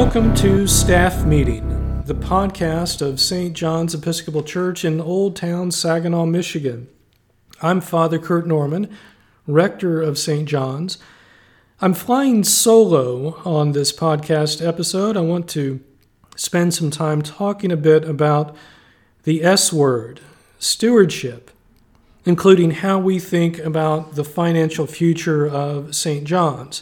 Welcome to Staff Meeting, the podcast of St. John's Episcopal Church in Old Town, Saginaw, Michigan. I'm Father Kurt Norman, rector of St. John's. I'm flying solo on this podcast episode. I want to spend some time talking a bit about the S word, stewardship, including how we think about the financial future of St. John's.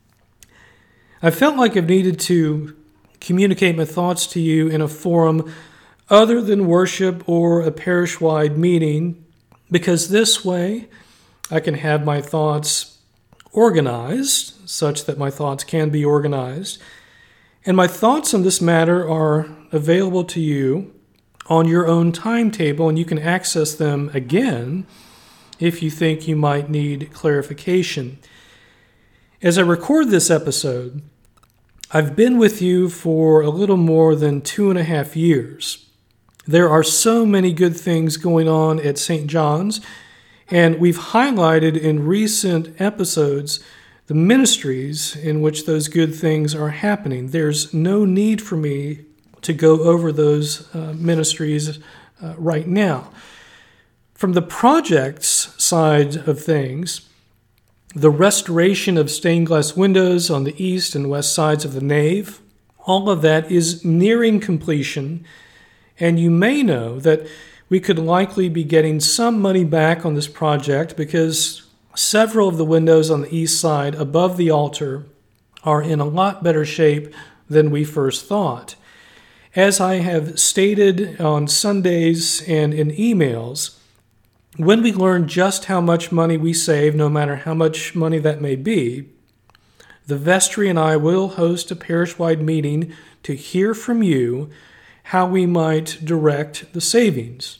I felt like I've needed to communicate my thoughts to you in a forum other than worship or a parish-wide meeting, because this way I can have my thoughts organized, such that my thoughts can be organized. And my thoughts on this matter are available to you on your own timetable, and you can access them again if you think you might need clarification. As I record this episode, I've been with you for a little more than 2.5 years. There are so many good things going on at St. John's, and we've highlighted in recent episodes the ministries in which those good things are happening. There's no need for me to go over those ministries right now. From the projects side of things, the restoration of stained glass windows on the east and west sides of the nave, all of that is nearing completion, and you may know that we could likely be getting some money back on this project because several of the windows on the east side above the altar are in a lot better shape than we first thought. As I have stated on Sundays and in emails, when we learn just how much money we save, no matter how much money that may be, the vestry and I will host a parish-wide meeting to hear from you how we might direct the savings.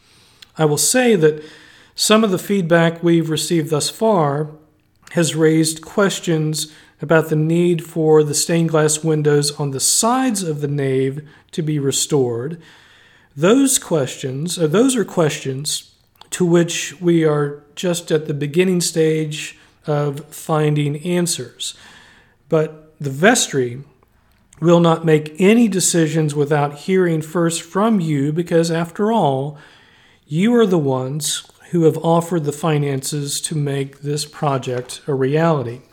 I will say that some of the feedback we've received thus far has raised questions about the need for the stained glass windows on the sides of the nave to be restored. Those are questions to which we are just at the beginning stage of finding answers. But the vestry will not make any decisions without hearing first from you, because after all, you are the ones who have offered the finances to make this project a reality.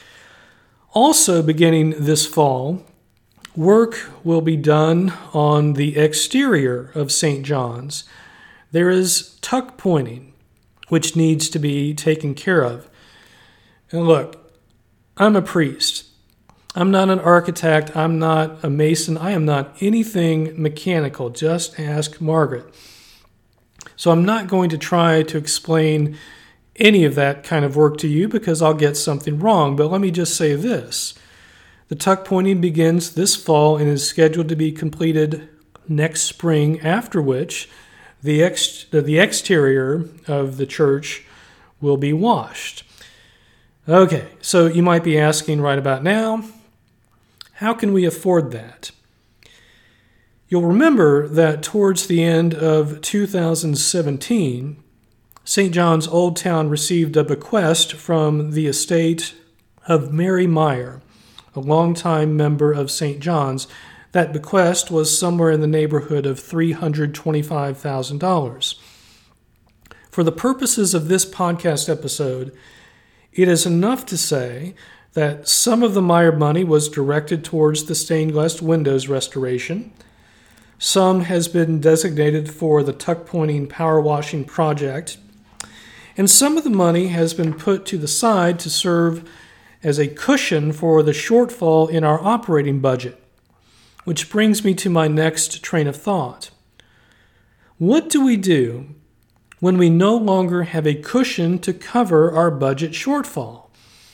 Also, beginning this fall, work will be done on the exterior of St. John's. There is tuck pointing, which needs to be taken care of. And look, I'm a priest. I'm not an architect. I'm not a mason. I am not anything mechanical. Just ask Margaret. So I'm not going to try to explain any of that kind of work to you because I'll get something wrong. But let me just say this. The tuck pointing begins this fall and is scheduled to be completed next spring, after which the exterior of the church will be washed. Okay, so you might be asking right about now, how can we afford that? You'll remember that towards the end of 2017, St. John's Old Town received a bequest from the estate of Mary Meyer, a longtime member of St. John's. That bequest was somewhere in the neighborhood of $325,000. For the purposes of this podcast episode, it is enough to say that some of the Meyer money was directed towards the stained glass windows restoration. Some has been designated for the tuck pointing power washing project. And some of the money has been put to the side to serve as a cushion for the shortfall in our operating budget. Which brings me to my next train of thought. What do we do when we no longer have a cushion to cover our budget shortfall?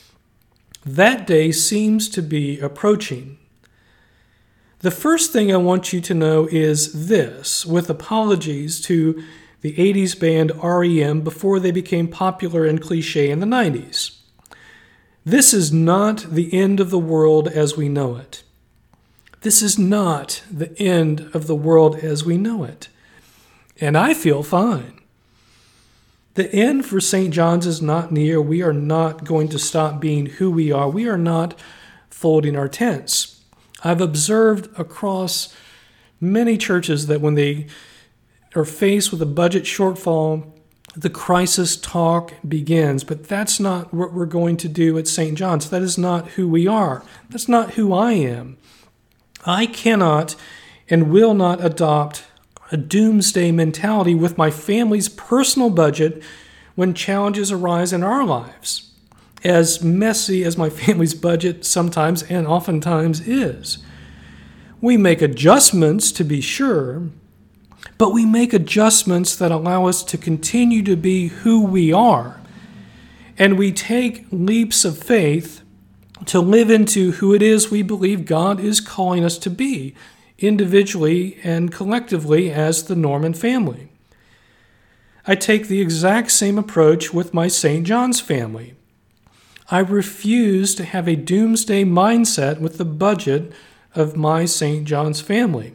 That day seems to be approaching. The first thing I want you to know is this, with apologies to the 80s band REM before they became popular and cliche in the 90s. This is not the end of the world as we know it. This is not the end of the world as we know it. And I feel fine. The end for St. John's is not near. We are not going to stop being who we are. We are not folding our tents. I've observed across many churches that when they are faced with a budget shortfall, the crisis talk begins. But that's not what we're going to do at St. John's. That is not who we are. That's not who I am. I cannot and will not adopt a doomsday mentality with my family's personal budget when challenges arise in our lives, as messy as my family's budget sometimes and oftentimes is. We make adjustments, to be sure, but we make adjustments that allow us to continue to be who we are. And we take leaps of faith to live into who it is we believe God is calling us to be, individually and collectively as the Norman family. I take the exact same approach with my St. John's family. I refuse to have a doomsday mindset with the budget of my St. John's family.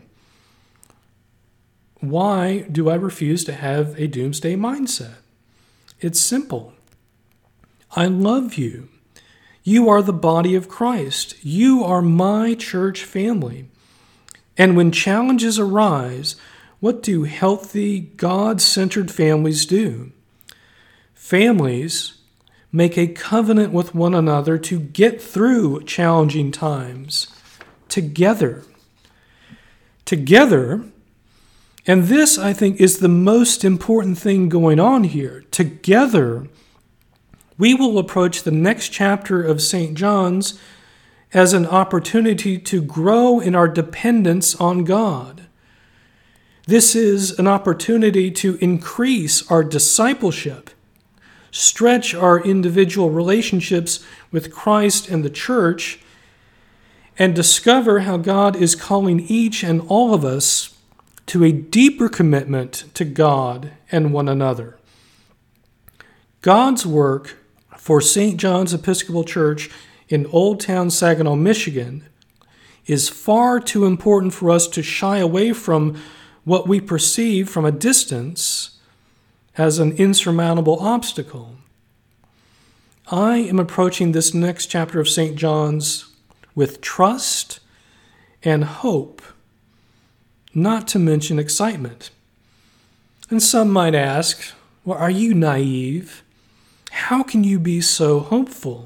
Why do I refuse to have a doomsday mindset? It's simple. I love you. You are the body of Christ. You are my church family. And when challenges arise, what do healthy, God-centered families do? Families make a covenant with one another to get through challenging times together. Together, and this, I think, is the most important thing going on here. Together, we will approach the next chapter of St. John's as an opportunity to grow in our dependence on God. This is an opportunity to increase our discipleship, stretch our individual relationships with Christ and the church, and discover how God is calling each and all of us to a deeper commitment to God and one another. God's work for St. John's Episcopal Church in Old Town, Saginaw, Michigan, is far too important for us to shy away from what we perceive from a distance as an insurmountable obstacle. I am approaching this next chapter of St. John's with trust and hope, not to mention excitement. And some might ask, well, are you naive? How can you be so hopeful?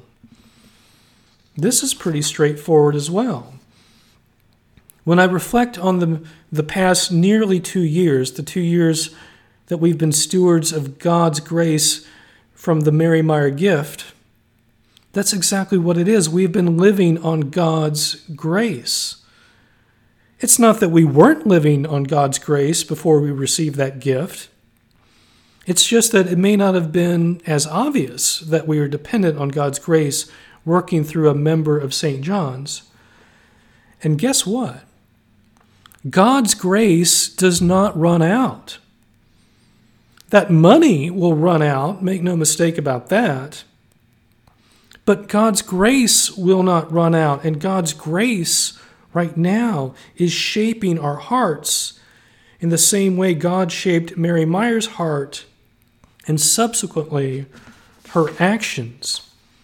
This is pretty straightforward as well. When I reflect on the past nearly 2 years, the 2 years that we've been stewards of God's grace from the Mary Meyer gift, that's exactly what it is. We've been living on God's grace. It's not that we weren't living on God's grace before we received that gift. It's just that it may not have been as obvious that we are dependent on God's grace working through a member of St. John's. And guess what? God's grace does not run out. That money will run out, make no mistake about that. But God's grace will not run out, and God's grace right now is shaping our hearts in the same way God shaped Mary Meyer's heart and subsequently her actions.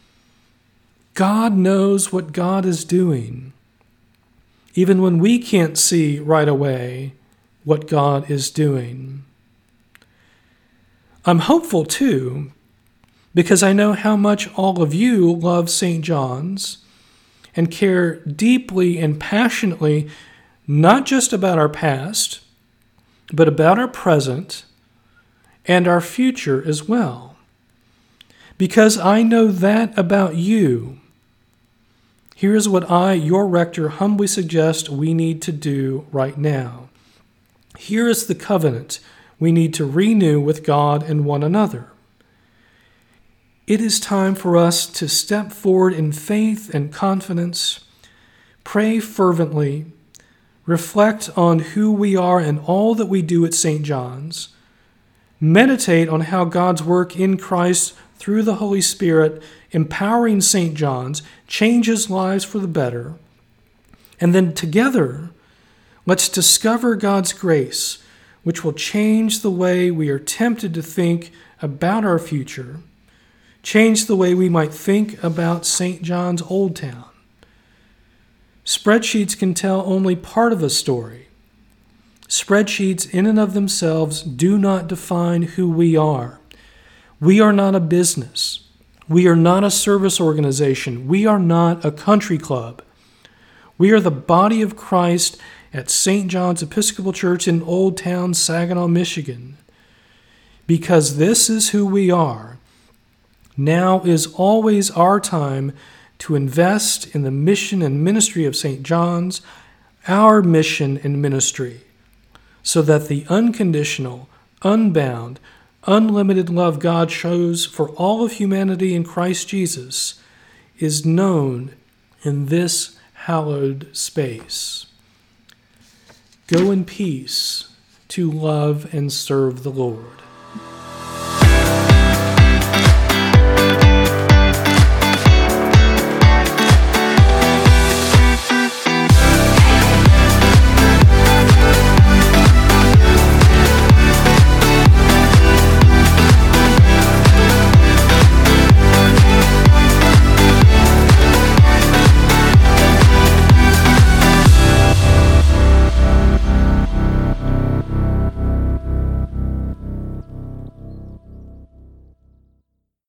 God knows what God is doing, even when we can't see right away what God is doing. I'm hopeful, too, because I know how much all of you love St. John's and care deeply and passionately, not just about our past, but about our present and our future as well. Because I know that about you, here's what I, your rector, humbly suggest we need to do right now. Here is the covenant we need to renew with God and one another. It is time for us to step forward in faith and confidence, pray fervently, reflect on who we are and all that we do at St. John's, meditate on how God's work in Christ through the Holy Spirit, empowering St. John's, changes lives for the better, and then together, let's discover God's grace, which will change the way we are tempted to think about our future, change the way we might think about St. John's Old Town. Spreadsheets can tell only part of a story. Spreadsheets in and of themselves do not define who we are. We are not a business. We are not a service organization. We are not a country club. We are the body of Christ at St. John's Episcopal Church in Old Town, Saginaw, Michigan. Because this is who we are, now is always our time to invest in the mission and ministry of St. John's, our mission and ministry, so that the unconditional, unbound, unlimited love God shows for all of humanity in Christ Jesus is known in this hallowed space. Go in peace to love and serve the Lord.